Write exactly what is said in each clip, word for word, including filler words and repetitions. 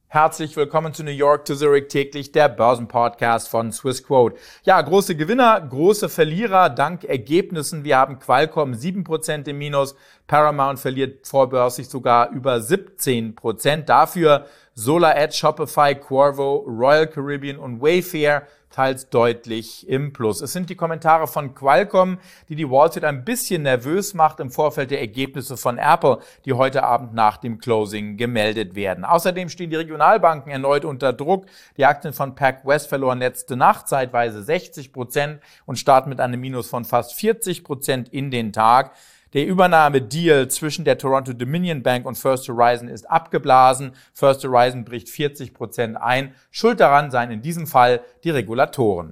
Herzlich willkommen zu New York to Zurich täglich, der Börsenpodcast von Swissquote. Ja, große Gewinner, große Verlierer dank Ergebnissen. Wir haben Qualcomm sieben Prozent im Minus, Paramount verliert vorbörslich sogar über siebzehn Prozent. Dafür SolarEdge, Shopify, Qorvo, Royal Caribbean und Wayfair teils deutlich im Plus. Es sind die Kommentare von Qualcomm, die die Wall Street ein bisschen nervös macht im Vorfeld der Ergebnisse von Apple, die heute Abend nach dem Closing gemeldet werden. Außerdem stehen die Regionalbanken erneut unter Druck. Die Aktien von PacWest verloren letzte Nacht zeitweise sechzig Prozent und starten mit einem Minus von fast vierzig Prozent in den Tag. Der Übernahmedeal zwischen der Toronto Dominion Bank und First Horizon ist abgeblasen. First Horizon bricht vierzig Prozent ein. Schuld daran seien in diesem Fall die Regulatoren.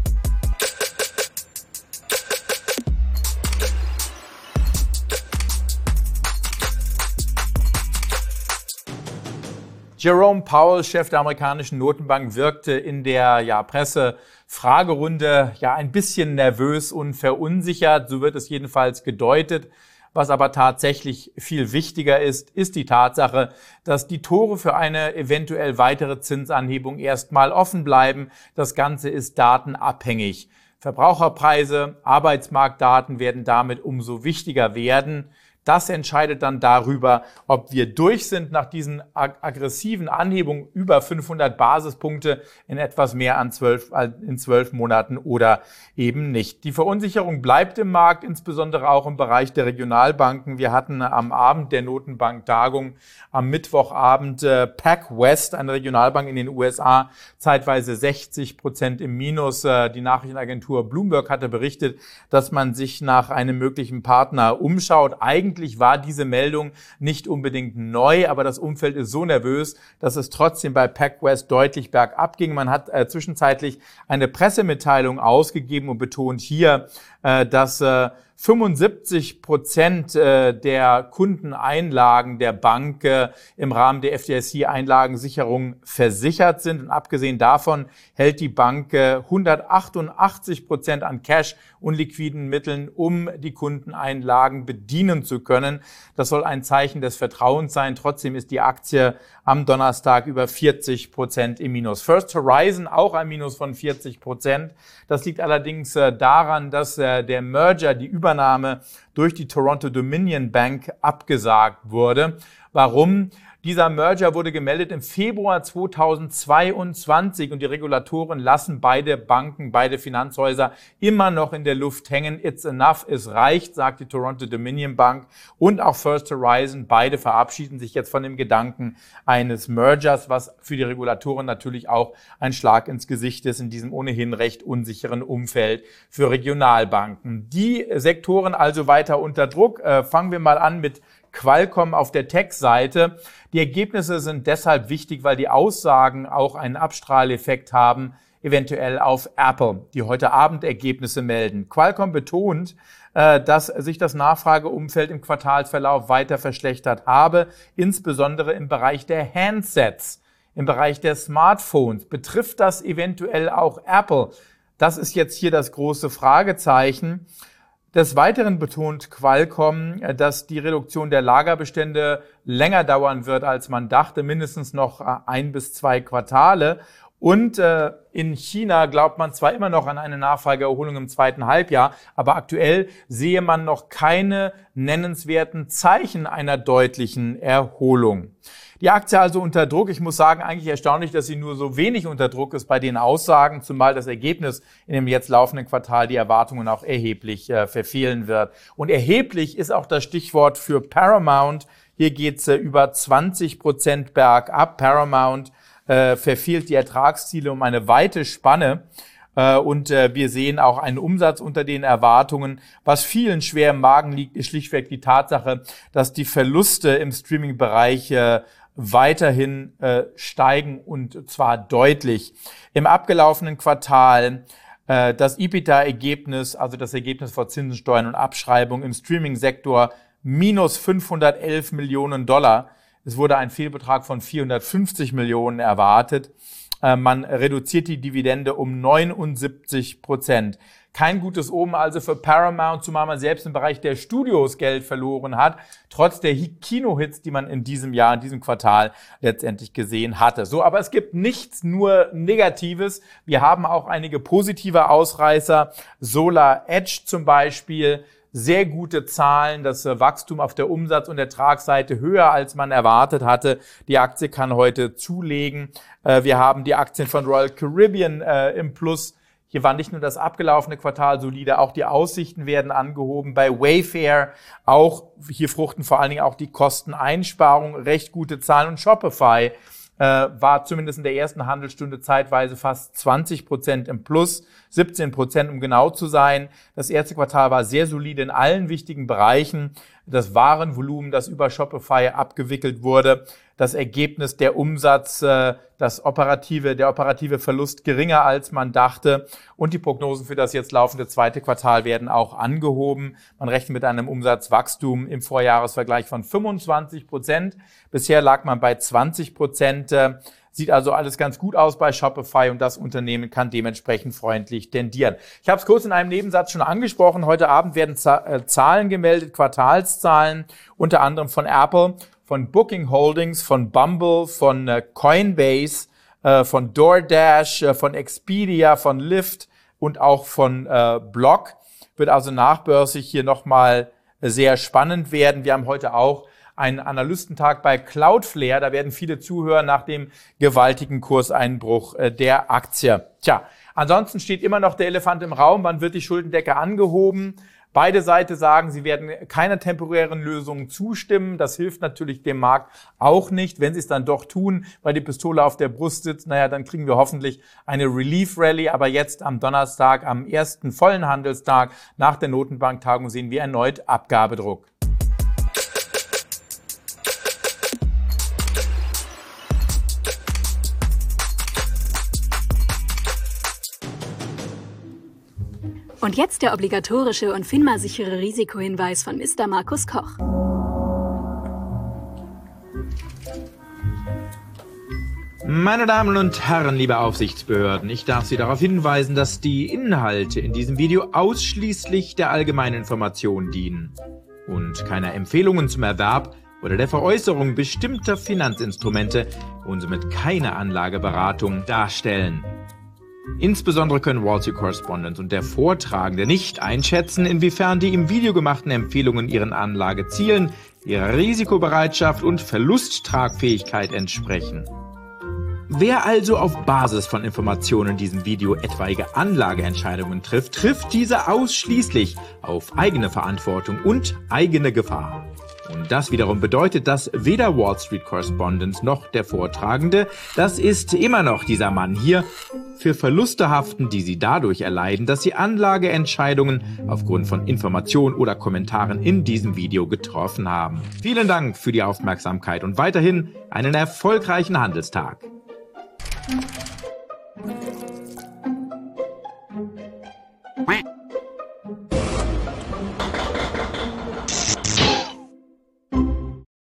Jerome Powell, Chef der amerikanischen Notenbank, wirkte in der ja, Presse-Fragerunde ja ein bisschen nervös und verunsichert. So wird es jedenfalls gedeutet. Was aber tatsächlich viel wichtiger ist, ist die Tatsache, dass die Tore für eine eventuell weitere Zinsanhebung erstmal offen bleiben. Das Ganze ist datenabhängig. Verbraucherpreise, Arbeitsmarktdaten werden damit umso wichtiger werden. Das entscheidet dann darüber, ob wir durch sind nach diesen ag- aggressiven Anhebungen über fünfhundert Basispunkte in etwas mehr an zwölf, in zwölf Monaten oder eben nicht. Die Verunsicherung bleibt im Markt, insbesondere auch im Bereich der Regionalbanken. Wir hatten am Abend der Notenbanktagung am Mittwochabend äh, PacWest, eine Regionalbank in den U S A, zeitweise sechzig Prozent im Minus. Äh, die Nachrichtenagentur Bloomberg hatte berichtet, dass man sich nach einem möglichen Partner umschaut. Eigentlich Eigentlich war diese Meldung nicht unbedingt neu, aber das Umfeld ist so nervös, dass es trotzdem bei PacWest deutlich bergab ging. Man hat äh, zwischenzeitlich eine Pressemitteilung ausgegeben und betont hier, äh, dass äh, fünfundsiebzig Prozent der Kundeneinlagen der Bank im Rahmen der F D I C-Einlagensicherung versichert sind. Und abgesehen davon hält die Bank hundertachtundachtzig Prozent an Cash und liquiden Mitteln, um die Kundeneinlagen bedienen zu können. Das soll ein Zeichen des Vertrauens sein. Trotzdem ist die Aktie am Donnerstag über vierzig Prozent im Minus. First Horizon auch ein Minus von vierzig Prozent. Das liegt allerdings daran, dass der Merger, die Übernahme durch die Toronto Dominion Bank abgesagt wurde. Warum? Dieser Merger wurde gemeldet im Februar zweitausendzweiundzwanzig und die Regulatoren lassen beide Banken, beide Finanzhäuser immer noch in der Luft hängen. It's enough, es reicht, sagt die Toronto Dominion Bank und auch First Horizon. Beide verabschieden sich jetzt von dem Gedanken eines Mergers, was für die Regulatoren natürlich auch ein Schlag ins Gesicht ist in diesem ohnehin recht unsicheren Umfeld für Regionalbanken. Die Sektoren also weiter unter Druck. Äh, fangen wir mal an mit Qualcomm auf der Tech-Seite. Die Ergebnisse sind deshalb wichtig, weil die Aussagen auch einen Abstrahleffekt haben, eventuell auf Apple, die heute Abend Ergebnisse melden. Qualcomm betont, dass sich das Nachfrageumfeld im Quartalsverlauf weiter verschlechtert habe, insbesondere im Bereich der Handsets, im Bereich der Smartphones. Betrifft das eventuell auch Apple? Das ist jetzt hier das große Fragezeichen. Des Weiteren betont Qualcomm, dass die Reduktion der Lagerbestände länger dauern wird, als man dachte, mindestens noch ein bis zwei Quartale. Und äh, in China glaubt man zwar immer noch an eine Nachfrageerholung im zweiten Halbjahr, aber aktuell sehe man noch keine nennenswerten Zeichen einer deutlichen Erholung. Die Aktie also unter Druck. Ich muss sagen, eigentlich erstaunlich, dass sie nur so wenig unter Druck ist bei den Aussagen, zumal das Ergebnis in dem jetzt laufenden Quartal die Erwartungen auch erheblich äh, verfehlen wird. Und erheblich ist auch das Stichwort für Paramount. Hier geht's äh, über zwanzig Prozent bergab. Paramount äh, verfehlt die Ertragsziele um eine weite Spanne. Und wir sehen auch einen Umsatz unter den Erwartungen. Was vielen schwer im Magen liegt, ist schlichtweg die Tatsache, dass die Verluste im Streaming-Bereich weiterhin steigen und zwar deutlich. Im abgelaufenen Quartal das EBITDA-Ergebnis, also das Ergebnis vor Zinsen, Steuern und Abschreibung im Streaming-Sektor minus fünfhundertelf Millionen Dollar. Es wurde ein Fehlbetrag von vierhundertfünfzig Millionen erwartet. Äh, man reduziert die Dividende um neunundsiebzig Prozent. Kein gutes Omen also für Paramount, zumal man selbst im Bereich der Studios Geld verloren hat, trotz der Kinohits, die man in diesem Jahr, in diesem Quartal letztendlich gesehen hatte. So, aber es gibt nichts nur Negatives. Wir haben auch einige positive Ausreißer. Solar Edge zum Beispiel, sehr gute Zahlen, das Wachstum auf der Umsatz- und Ertragsseite höher, als man erwartet hatte. Die Aktie kann heute zulegen. Wir haben die Aktien von Royal Caribbean im Plus. Hier war nicht nur das abgelaufene Quartal solide, auch die Aussichten werden angehoben. Bei Wayfair auch, hier fruchten vor allen Dingen auch die Kosteneinsparungen, recht gute Zahlen. Und Shopify äh, war zumindest in der ersten Handelsstunde zeitweise fast zwanzig Prozent im Plus, siebzehn Prozent, um genau zu sein. Das erste Quartal war sehr solide in allen wichtigen Bereichen. Das Warenvolumen, das über Shopify abgewickelt wurde, das Ergebnis, der Umsatz, das operative, der operative Verlust geringer als man dachte und die Prognosen für das jetzt laufende zweite Quartal werden auch angehoben. Man rechnet mit einem Umsatzwachstum im Vorjahresvergleich von fünfundzwanzig Prozent. Bisher lag man bei zwanzig Prozent. Sieht also alles ganz gut aus bei Shopify und das Unternehmen kann dementsprechend freundlich tendieren. Ich habe es kurz in einem Nebensatz schon angesprochen. Heute Abend werden Zahlen gemeldet, Quartalszahlen, unter anderem von Apple, von Booking Holdings, von Bumble, von Coinbase, von DoorDash, von Expedia, von Lyft und auch von Block. Wird also nachbörslich hier nochmal sehr spannend werden. Wir haben heute auch einen Analystentag bei Cloudflare. Da werden viele zuhören nach dem gewaltigen Kurseinbruch der Aktie. Tja, ansonsten steht immer noch der Elefant im Raum. Wann wird die Schuldendecke angehoben? Beide Seiten sagen, sie werden keiner temporären Lösung zustimmen. Das hilft natürlich dem Markt auch nicht. Wenn sie es dann doch tun, weil die Pistole auf der Brust sitzt, naja, dann kriegen wir hoffentlich eine Relief Rally. Aber jetzt am Donnerstag, am ersten vollen Handelstag nach der Notenbanktagung, sehen wir erneut Abgabedruck. Und jetzt der obligatorische und FINMA-sichere Risikohinweis von Mister Markus Koch. Meine Damen und Herren, liebe Aufsichtsbehörden, ich darf Sie darauf hinweisen, dass die Inhalte in diesem Video ausschließlich der allgemeinen Information dienen und keiner Empfehlungen zum Erwerb oder der Veräußerung bestimmter Finanzinstrumente und somit keine Anlageberatung darstellen. Insbesondere können Wall Street Correspondent und der Vortragende nicht einschätzen, inwiefern die im Video gemachten Empfehlungen ihren Anlagezielen, ihrer Risikobereitschaft und Verlusttragfähigkeit entsprechen. Wer also auf Basis von Informationen in diesem Video etwaige Anlageentscheidungen trifft, trifft diese ausschließlich auf eigene Verantwortung und eigene Gefahr. Und das wiederum bedeutet, dass weder Wall Street Correspondent noch der Vortragende, das ist immer noch dieser Mann hier, für Verluste haften, die sie dadurch erleiden, dass sie Anlageentscheidungen aufgrund von Informationen oder Kommentaren in diesem Video getroffen haben. Vielen Dank für die Aufmerksamkeit und weiterhin einen erfolgreichen Handelstag. Quack.